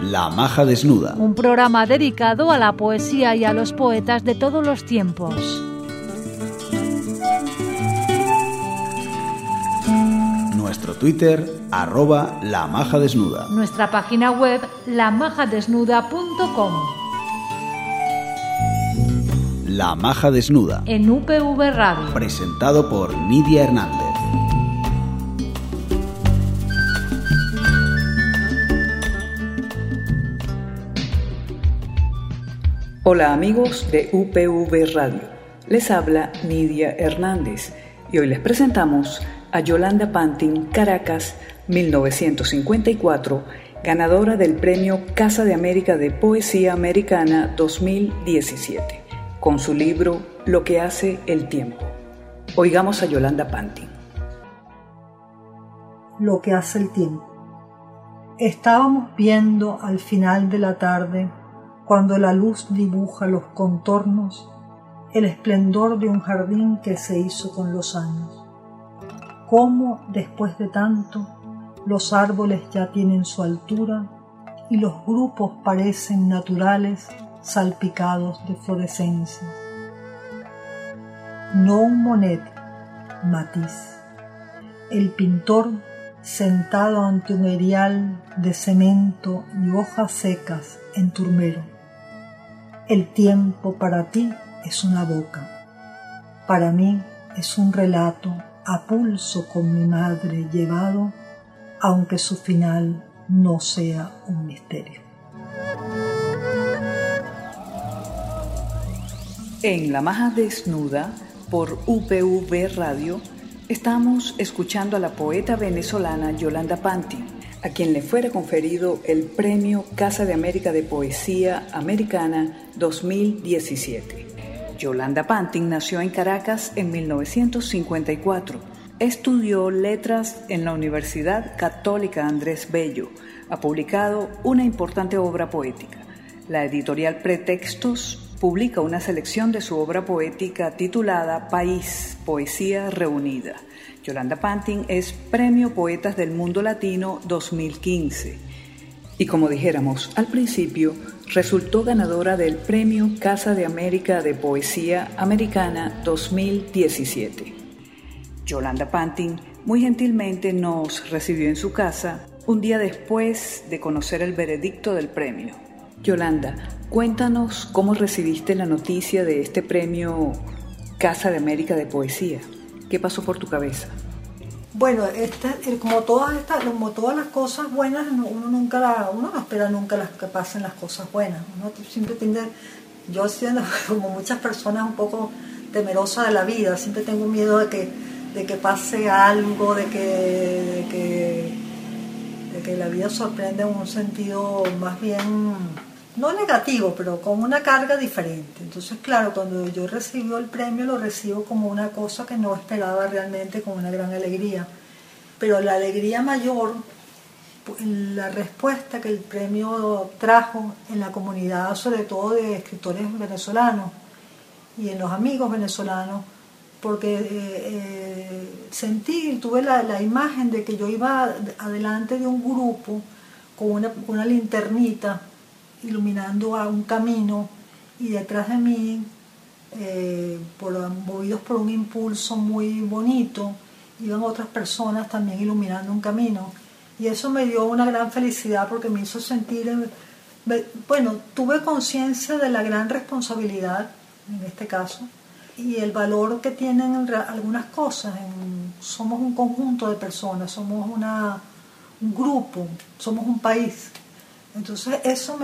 La Maja Desnuda. Un programa dedicado a la poesía y a los poetas de todos los tiempos. Nuestro Twitter, @lamajadesnuda. Nuestra página web, lamajadesnuda.com. La Maja Desnuda. En UPV Radio. Presentado por Nidia Hernández. Hola amigos de UPV Radio, les habla Nidia Hernández y hoy les presentamos a Yolanda Pantin, Caracas, 1954, ganadora del Premio Casa de América de Poesía Americana 2017, con su libro Lo que hace el tiempo. Oigamos a Yolanda Pantin. Lo que hace el tiempo. Estábamos viendo al final de la tarde, cuando la luz dibuja los contornos, el esplendor de un jardín que se hizo con los años. Cómo, después de tanto, los árboles ya tienen su altura y los grupos parecen naturales, salpicados de fluorescencia. No un Monet, Matisse. El pintor, sentado ante un erial de cemento y hojas secas en turmero. El tiempo para ti es una boca, para mí es un relato a pulso con mi madre llevado, aunque su final no sea un misterio. En La Maja Desnuda, por UPV Radio, estamos escuchando a la poeta venezolana Yolanda Pantin, a quien le fuera conferido el Premio Casa de América de Poesía Americana 2017. Yolanda Pantin nació en Caracas en 1954. Estudió letras en la Universidad Católica Andrés Bello. Ha publicado una importante obra poética. La editorial Pretextos publica una selección de su obra poética titulada País, Poesía Reunida. Yolanda Pantin es Premio Poetas del Mundo Latino 2015. Y como dijéramos al principio, resultó ganadora del Premio Casa de América de Poesía Americana 2017. Yolanda Pantin muy gentilmente nos recibió en su casa un día después de conocer el veredicto del premio. Yolanda, cuéntanos cómo recibiste la noticia de este Premio Casa de América de Poesía. ¿Qué pasó por tu cabeza? Bueno, como todas las cosas buenas, uno no espera nunca que pasen las cosas buenas. Uno siempre yo siendo como muchas personas un poco temerosa de la vida, siempre tengo miedo de que pase algo, de que la vida sorprenda en un sentido más bien, no negativo, pero con una carga diferente. Entonces, claro, cuando yo recibo el premio, lo recibo como una cosa que no esperaba realmente, con una gran alegría. Pero la alegría mayor, la respuesta que el premio trajo en la comunidad, sobre todo de escritores venezolanos y en los amigos venezolanos, porque tuve la imagen de que yo iba adelante de un grupo con una linternita, iluminando a un camino, y detrás de mí, movidos por un impulso muy bonito, iban otras personas también iluminando un camino, y eso me dio una gran felicidad porque me hizo sentir, tuve conciencia de la gran responsabilidad en este caso y el valor que tienen algunas cosas. Somos un conjunto de personas, somos un grupo, somos un país. Entonces eso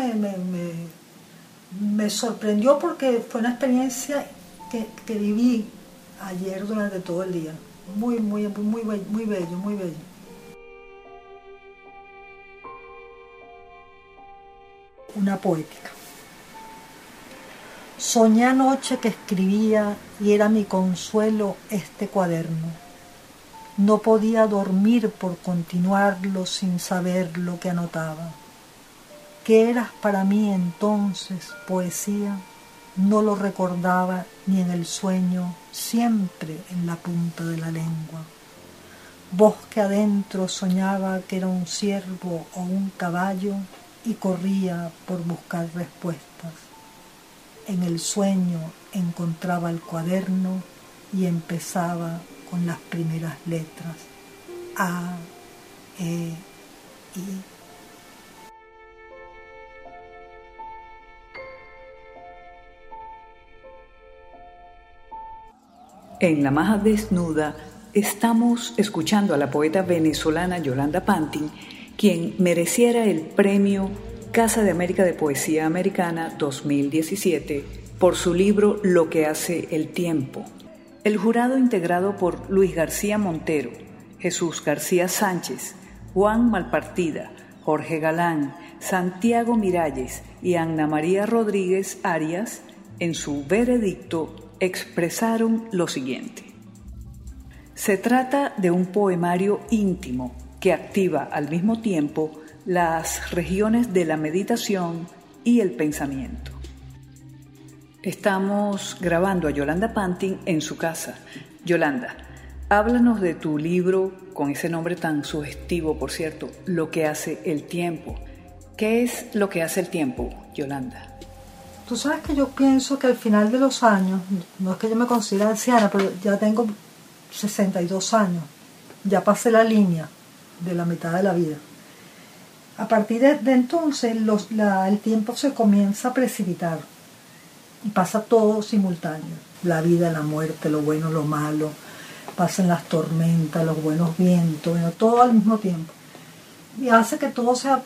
me sorprendió porque fue una experiencia que viví ayer durante todo el día. Muy, muy, muy, muy bello, muy bello. Una poética. Soñé anoche que escribía y era mi consuelo este cuaderno. No podía dormir por continuarlo sin saber lo que anotaba. ¿Qué eras para mí entonces, poesía? No lo recordaba ni en el sueño, siempre en la punta de la lengua. Voz que adentro soñaba que era un ciervo o un caballo, y corría por buscar respuestas. En el sueño encontraba el cuaderno y empezaba con las primeras letras: A, E, I. En La Maja Desnuda estamos escuchando a la poeta venezolana Yolanda Pantin, quien mereciera el premio Casa de América de Poesía Americana 2017 por su libro Lo que hace el tiempo. El jurado, integrado por Luis García Montero, Jesús García Sánchez, Juan Malpartida, Jorge Galán, Santiago Miralles y Ana María Rodríguez Arias, en su veredicto expresaron lo siguiente: se trata de un poemario íntimo que activa al mismo tiempo las regiones de la meditación y el pensamiento. Estamos grabando a Yolanda Pantin en su casa. Yolanda, háblanos de tu libro, con ese nombre tan sugestivo, por cierto, Lo que hace el tiempo. ¿Qué es lo que hace el tiempo, Yolanda? Tú sabes que yo pienso que al final de los años, no es que yo me considere anciana, pero ya tengo 62 años, ya pasé la línea de la mitad de la vida. A partir de entonces el tiempo se comienza a precipitar y pasa todo simultáneo: la vida, la muerte, lo bueno, lo malo, pasan las tormentas, los buenos vientos, bueno, todo al mismo tiempo, y hace que todo sea,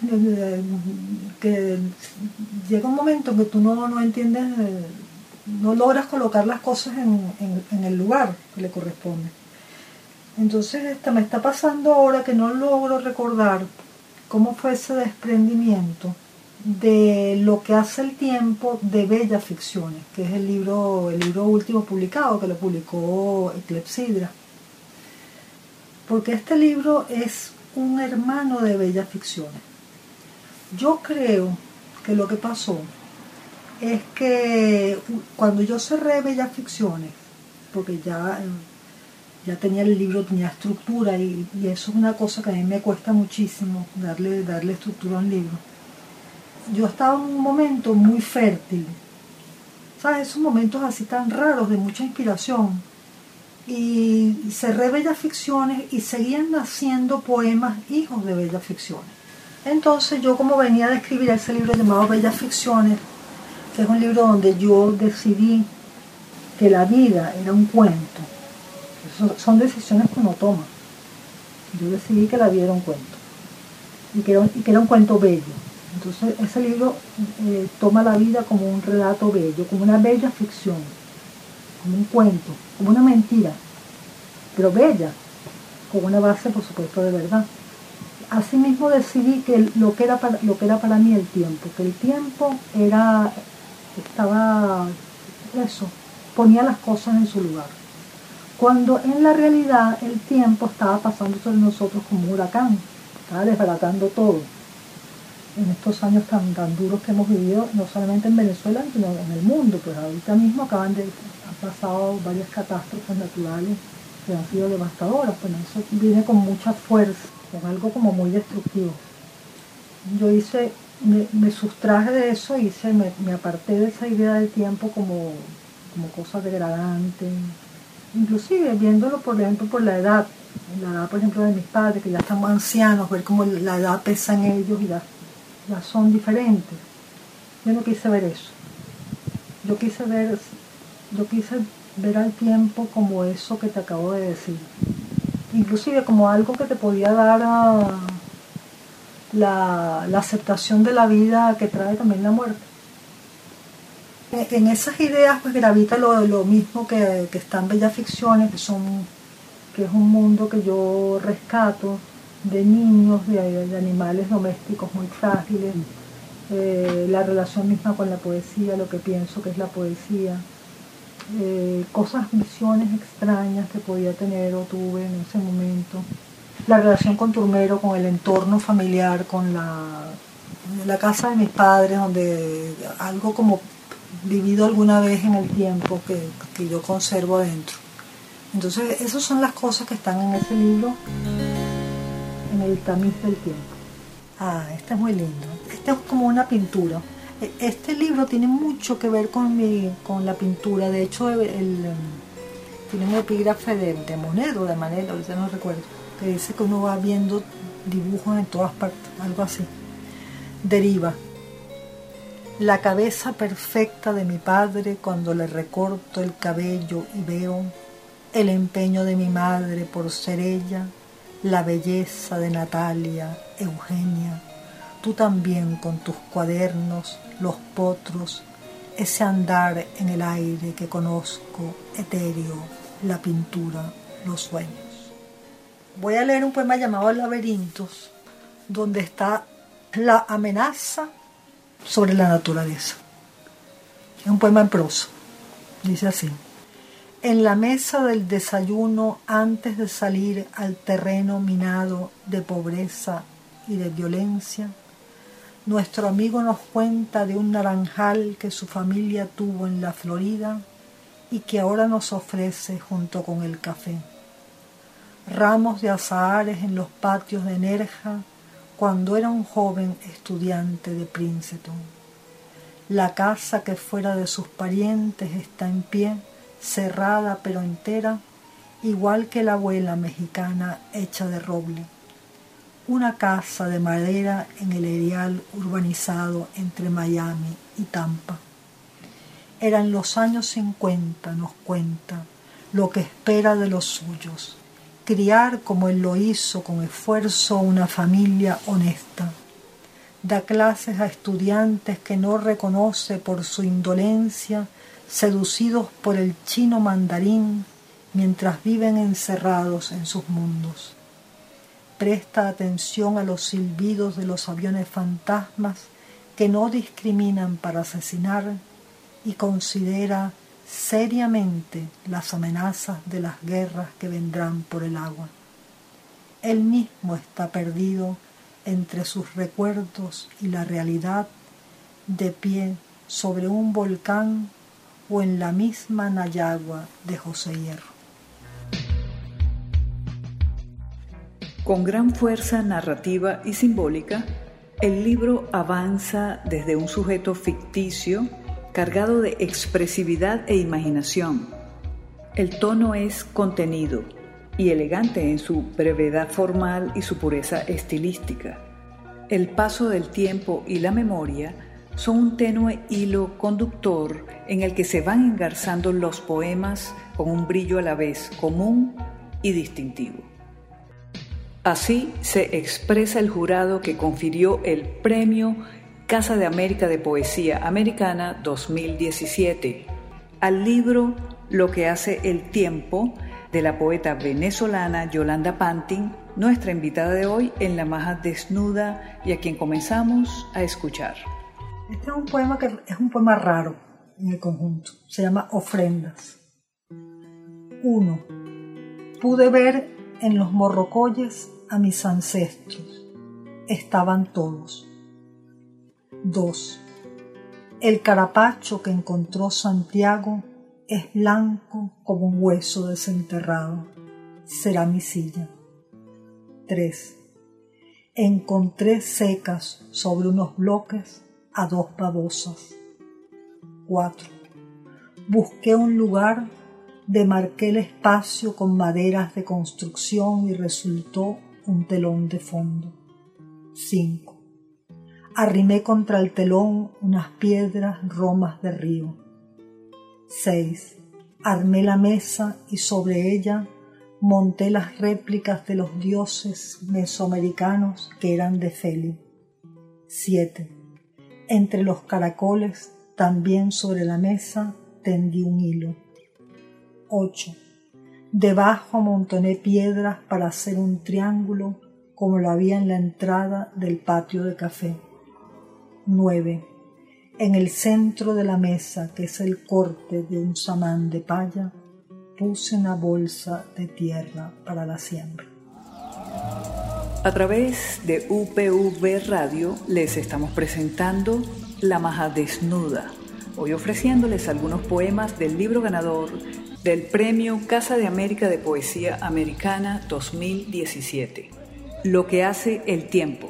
que llega un momento en que tú no entiendes, no logras colocar las cosas en el lugar que le corresponde. Entonces me está pasando ahora que no logro recordar cómo fue ese desprendimiento de Lo que hace el tiempo de Bellas Ficciones, que es el libro último publicado, que lo publicó Clepsidra. Porque este libro es un hermano de Bellas Ficciones. Yo creo que lo que pasó es que cuando yo cerré Bellas Ficciones, porque ya tenía el libro, tenía estructura, y eso es una cosa que a mí me cuesta muchísimo, darle estructura a un libro. Yo estaba en un momento muy fértil, ¿sabes? Esos momentos así tan raros de mucha inspiración. Y cerré Bellas Ficciones y seguían naciendo poemas hijos de Bellas Ficciones. Entonces yo, como venía de escribir ese libro llamado Bellas Ficciones, que es un libro donde yo decidí que la vida era un cuento. Son decisiones que uno toma. Yo decidí que la vida era un cuento y que era un cuento bello. Entonces ese libro toma la vida como un relato bello, como una bella ficción, como un cuento, como una mentira, pero bella, con una base, por supuesto, de verdad. Asimismo decidí que lo que era para mí el tiempo, que el tiempo ponía las cosas en su lugar, cuando en la realidad el tiempo estaba pasando sobre nosotros como un huracán, estaba desbaratando todo. En estos años tan duros que hemos vivido, no solamente en Venezuela, sino en el mundo, pues ahorita mismo han pasado varias catástrofes naturales que han sido devastadoras, pues eso viene con mucha fuerza, con algo como muy destructivo. Yo me sustraje de eso, me aparté de esa idea del tiempo como cosa degradante, inclusive viéndolo, por ejemplo, por la edad, por ejemplo, de mis padres, que ya están ancianos, ver cómo la edad pesa en ellos y ya son diferentes. Yo no quise ver eso. Yo quise ver al tiempo como eso que te acabo de decir. Inclusive como algo que te podía dar la aceptación de la vida, que trae también la muerte. En esas ideas pues gravita lo mismo que está en Bellas Ficciones, que es un mundo que yo rescato, de niños, de animales domésticos muy frágiles, la relación misma con la poesía, lo que pienso que es la poesía, visiones extrañas que podía tener o tuve en ese momento, la relación con Turmero, con el entorno familiar, con la casa de mis padres, donde algo como vivido alguna vez en el tiempo que yo conservo adentro. Entonces esas son las cosas que están en ese libro, en el tamiz del tiempo. Este es muy lindo. Este es como una pintura. Este libro tiene mucho que ver con la pintura. De hecho, tiene un epígrafe de Monet o de Manet, ahorita no recuerdo, que dice que uno va viendo dibujos en todas partes, algo así. Deriva. La cabeza perfecta de mi padre cuando le recorto el cabello y veo el empeño de mi madre por ser ella, la belleza de Natalia, Eugenia, tú también con tus cuadernos, los potros, ese andar en el aire que conozco, etéreo, la pintura, los sueños. Voy a leer un poema llamado Laberintos, donde está la amenaza sobre la naturaleza. Es un poema en prosa. Dice así: en la mesa del desayuno, antes de salir al terreno minado de pobreza y de violencia, nuestro amigo nos cuenta de un naranjal que su familia tuvo en la Florida y que ahora nos ofrece junto con el café. Ramos de azahares en los patios de Nerja cuando era un joven estudiante de Princeton. La casa que fuera de sus parientes está en pie, cerrada pero entera, igual que la abuela mexicana hecha de roble. Una casa de madera en el erial urbanizado entre Miami y Tampa. Eran los años 50, nos cuenta, lo que espera de los suyos. Criar como él lo hizo con esfuerzo una familia honesta. Da clases a estudiantes que no reconoce por su indolencia, seducidos por el chino mandarín, mientras viven encerrados en sus mundos. Presta atención a los silbidos de los aviones fantasmas que no discriminan para asesinar y considera seriamente las amenazas de las guerras que vendrán por el agua. Él mismo está perdido entre sus recuerdos y la realidad, de pie sobre un volcán o en la misma Nayagua de José Hierro. Con gran fuerza narrativa y simbólica, el libro avanza desde un sujeto ficticio cargado de expresividad e imaginación. El tono es contenido y elegante en su brevedad formal y su pureza estilística. El paso del tiempo y la memoria son un tenue hilo conductor en el que se van engarzando los poemas con un brillo a la vez común y distintivo. Así se expresa el jurado que confirió el Premio Casa de América de Poesía Americana 2017 al libro Lo que hace el tiempo, de la poeta venezolana Yolanda Pantin, nuestra invitada de hoy en La Maja Desnuda y a quien comenzamos a escuchar. Este es un poema que es un poema raro en el conjunto. Se llama Ofrendas. 1. Pude ver en los morrocoyes a mis ancestros. Estaban todos. 2. El carapacho que encontró Santiago es blanco como un hueso desenterrado. Será mi silla. 3. Encontré secas sobre unos bloques a 2 babosas. 4. Busqué un lugar, demarqué el espacio con maderas de construcción y resultó un telón de fondo. 5. Arrimé contra el telón unas piedras romas de río. 6. Armé la mesa y sobre ella monté las réplicas de los dioses mesoamericanos que eran de Feli. 7. Entre los caracoles, también sobre la mesa, tendí un hilo. 8. Debajo amontoné piedras para hacer un triángulo como lo había en la entrada del patio de café. 9. En el centro de la mesa, que es el corte de un samán de paya, puse una bolsa de tierra para la siembra. A través de UPV Radio les estamos presentando La Maja Desnuda, hoy ofreciéndoles algunos poemas del libro ganador del Premio Casa de América de Poesía Americana 2017, Lo que hace el tiempo,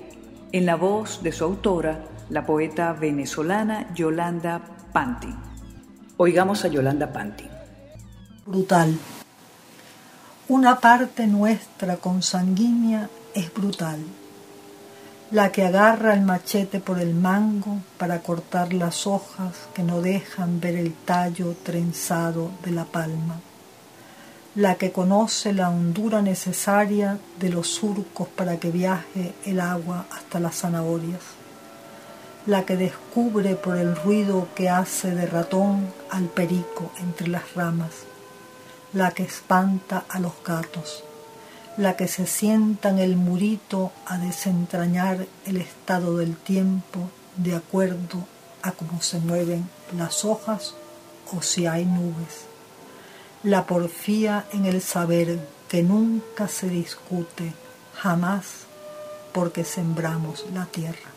en la voz de su autora, la poeta venezolana Yolanda Panti. Oigamos a Yolanda Panti. Brutal. Una parte nuestra consanguínea es brutal, la que agarra el machete por el mango para cortar las hojas que no dejan ver el tallo trenzado de la palma, la que conoce la hondura necesaria de los surcos para que viaje el agua hasta las zanahorias, la que descubre por el ruido que hace de ratón al perico entre las ramas, la que espanta a los gatos, la que se sienta en el murito a desentrañar el estado del tiempo de acuerdo a cómo se mueven las hojas o si hay nubes, la porfía en el saber que nunca se discute, jamás, porque sembramos la tierra.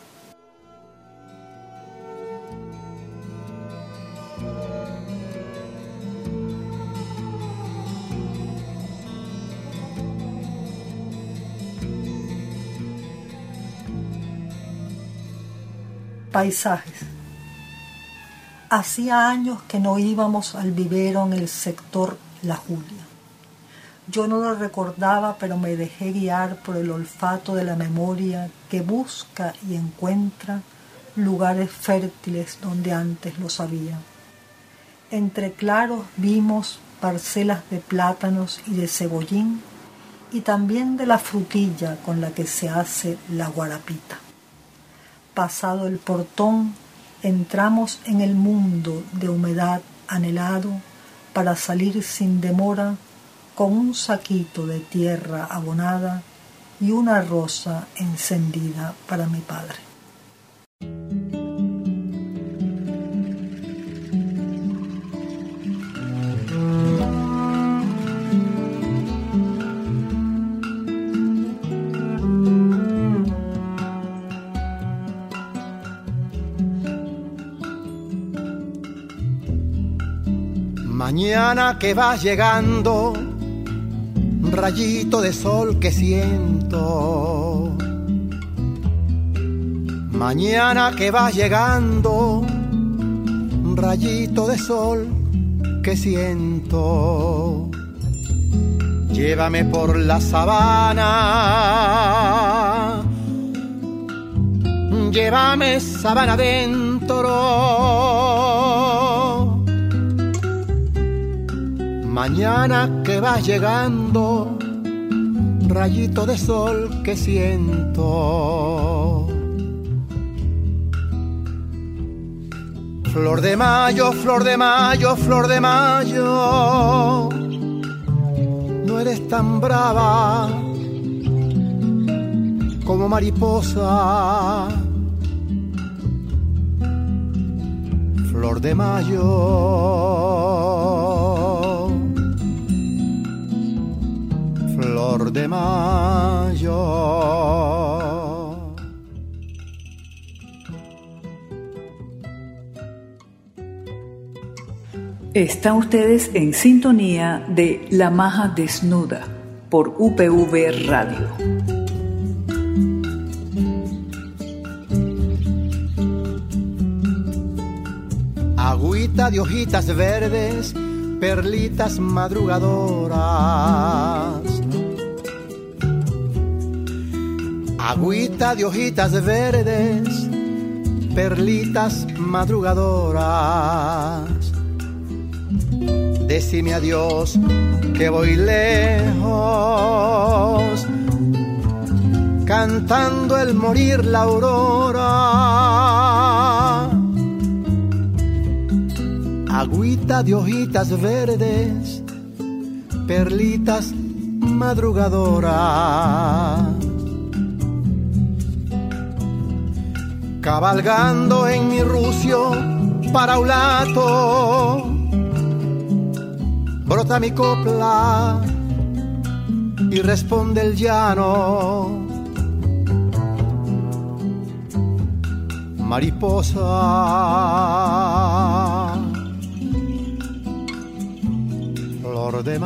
Paisajes. Hacía años que no íbamos al vivero en el sector La Julia. Yo no lo recordaba, pero me dejé guiar por el olfato de la memoria que busca y encuentra lugares fértiles donde antes los había. Entre claros vimos parcelas de plátanos y de cebollín y también de la frutilla con la que se hace la guarapita. Pasado el portón, entramos en el mundo de humedad anhelado para salir sin demora con un saquito de tierra abonada y una rosa encendida para mi padre. Mañana que vas llegando, rayito de sol que siento. Mañana que vas llegando, rayito de sol que siento. Llévame por la sabana, llévame sabana adentro. Mañana que vas llegando, rayito de sol que siento. Flor de mayo, flor de mayo, flor de mayo, no eres tan brava como mariposa. Flor de mayo, flor de mayo. Están ustedes en sintonía de La Maja Desnuda por UPV Radio. Agüita de hojitas verdes, perlitas madrugadoras. Agüita de hojitas verdes, perlitas madrugadoras. Decime adiós que voy lejos, cantando el morir la aurora. Agüita de hojitas verdes, perlitas madrugadoras. Cabalgando en mi rucio paraulato, brota mi copla y responde el llano. Mariposa, flor de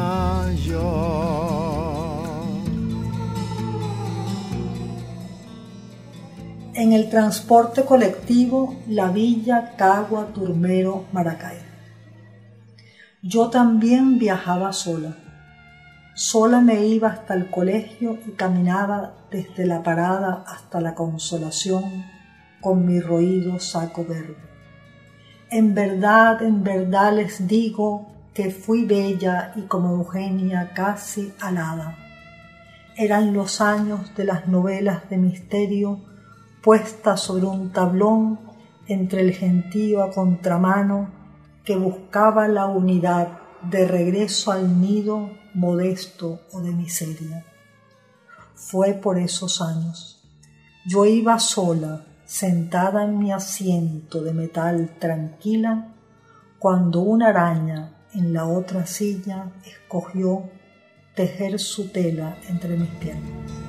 mayo. en el transporte colectivo La Villa, Cagua, Turmero, Maracay. Yo también viajaba sola. Sola me iba hasta el colegio y caminaba desde la parada hasta la Consolación con mi roído saco verde. En verdad les digo que fui bella y como Eugenia casi alada. Eran los años de las novelas de misterio puestas sobre un tablón entre el gentío a contramano que buscaba la unidad de regreso al nido modesto o de miseria. Fue por esos años. Yo iba sola, sentada en mi asiento de metal tranquila, cuando una araña en la otra silla escogió tejer su tela entre mis piernas.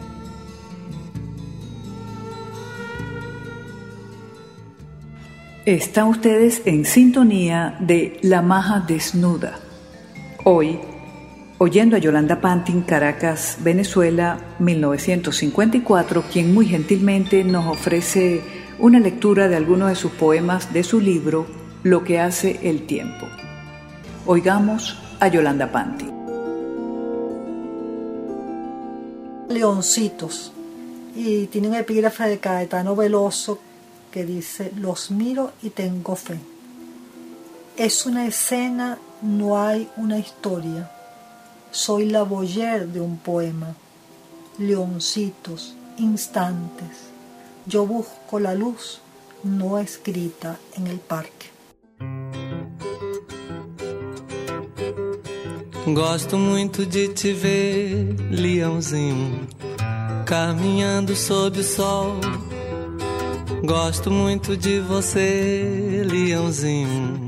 Están ustedes en sintonía de La Maja Desnuda. Hoy, oyendo a Yolanda Pantin, Caracas, Venezuela, 1954, quien muy gentilmente nos ofrece una lectura de algunos de sus poemas de su libro Lo que hace el tiempo. Oigamos a Yolanda Pantin. Leoncitos, y tiene un epígrafe de Caetano Veloso que dice: los miro y tengo fe. Es una escena, no hay una historia. Soy la Boyer de un poema. Leoncitos, instantes. Yo busco la luz no escrita en el parque. Gosto muito de te ver, leãozinho, caminhando sob o sol. Gosto muito de você, leãozinho,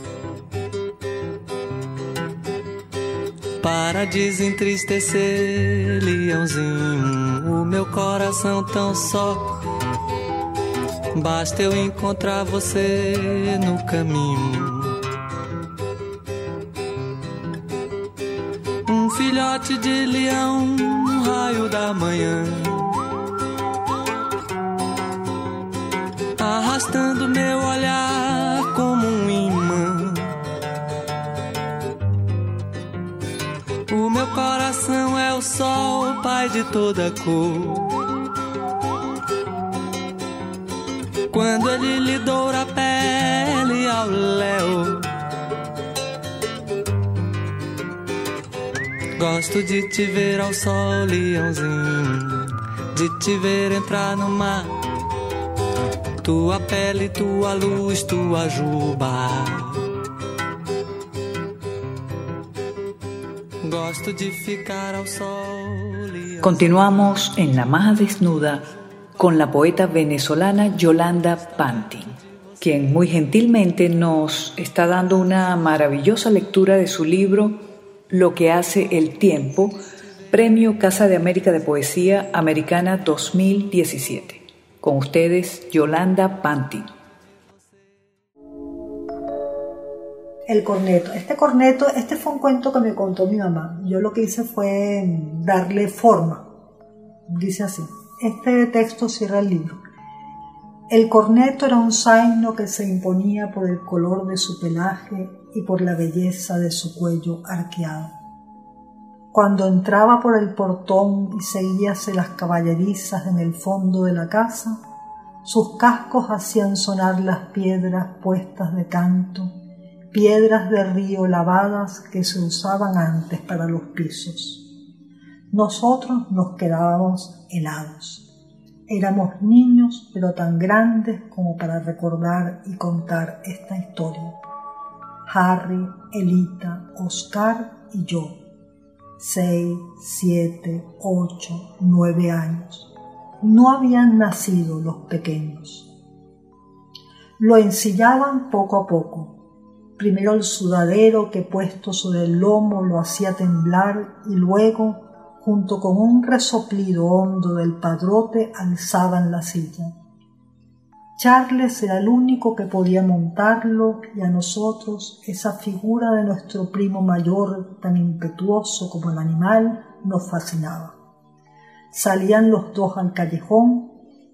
para desentristecer, leãozinho, o meu coração tão só. Basta eu encontrar você no caminho. Filhote de leão, um raio da manhã, arrastando meu olhar como um imã. O meu coração é o sol, pai de toda cor. Quando ele lhe doura a pele ao léu, gosto de te ver ao sol, leãozinho, de te ver entrar no mar. Tua pele, tua luz, tua juba. Gosto de ficar ao sol, leãozinho. Continuamos en La Maja Desnuda con la poeta venezolana Yolanda Pantin, quien muy gentilmente nos está dando una maravillosa lectura de su libro Lo que hace el tiempo, Premio Casa de América de Poesía Americana 2017. Con ustedes, Yolanda Pantin. El corneto. Este fue un cuento que me contó mi mamá. Yo lo que hice fue darle forma. Dice así. Este texto cierra el libro. El corneto era un zaino que se imponía por el color de su pelaje y por la belleza de su cuello arqueado. Cuando entraba por el portón y seguíase las caballerizas en el fondo de la casa, sus cascos hacían sonar las piedras puestas de canto, piedras de río lavadas que se usaban antes para los pisos. Nosotros nos quedábamos helados. Éramos niños, pero tan grandes como para recordar y contar esta historia. Harry, Elita, Oscar y yo. 6, 7, 8, 9 años. No habían nacido los pequeños. Lo ensillaban poco a poco. Primero el sudadero que puesto sobre el lomo lo hacía temblar y luego, junto con un resoplido hondo del padrote, alzaban la silla. Charles era el único que podía montarlo y a nosotros esa figura de nuestro primo mayor, tan impetuoso como el animal, nos fascinaba. Salían los dos al callejón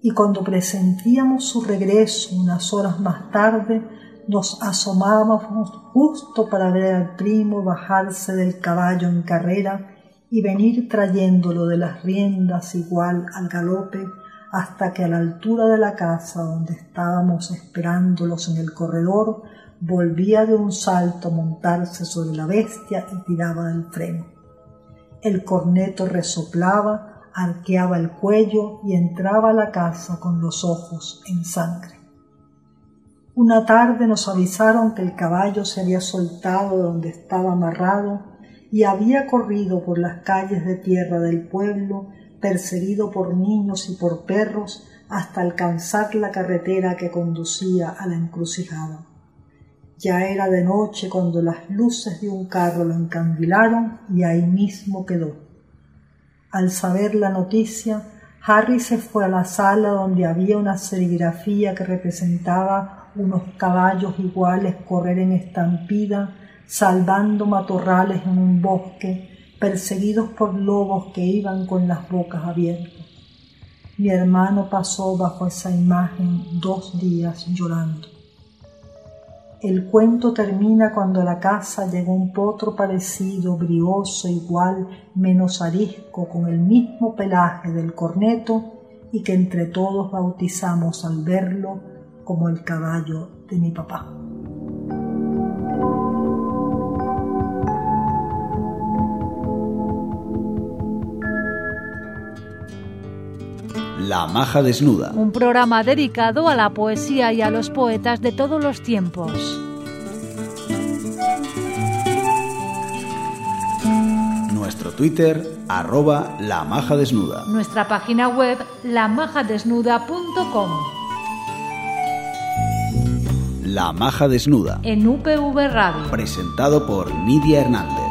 y cuando presentíamos su regreso unas horas más tarde, nos asomábamos justo para ver al primo bajarse del caballo en carrera y venir trayéndolo de las riendas igual al galope, hasta que a la altura de la casa donde estábamos esperándolos en el corredor, volvía de un salto a montarse sobre la bestia y tiraba del freno. El corneto resoplaba, arqueaba el cuello y entraba a la casa con los ojos en sangre. Una tarde nos avisaron que el caballo se había soltado de donde estaba amarrado y había corrido por las calles de tierra del pueblo, perseguido por niños y por perros, hasta alcanzar la carretera que conducía a la encrucijada. Ya era de noche cuando las luces de un carro lo encandilaron y ahí mismo quedó. Al saber la noticia, Harry se fue a la sala donde había una serigrafía que representaba unos caballos iguales correr en estampida, salvando matorrales en un bosque, perseguidos por lobos que iban con las bocas abiertas. Mi hermano pasó bajo esa imagen 2 días llorando. El cuento termina cuando a la casa llegó un potro parecido, brioso, igual, menos arisco, con el mismo pelaje del corneto, y que entre todos bautizamos al verlo como el caballo de mi papá. La Maja Desnuda. Un programa dedicado a la poesía y a los poetas de todos los tiempos. Nuestro Twitter, @lamajadesnuda. Nuestra página web, lamajadesnuda.com. La Maja Desnuda. En UPV Radio. Presentado por Nidia Hernández.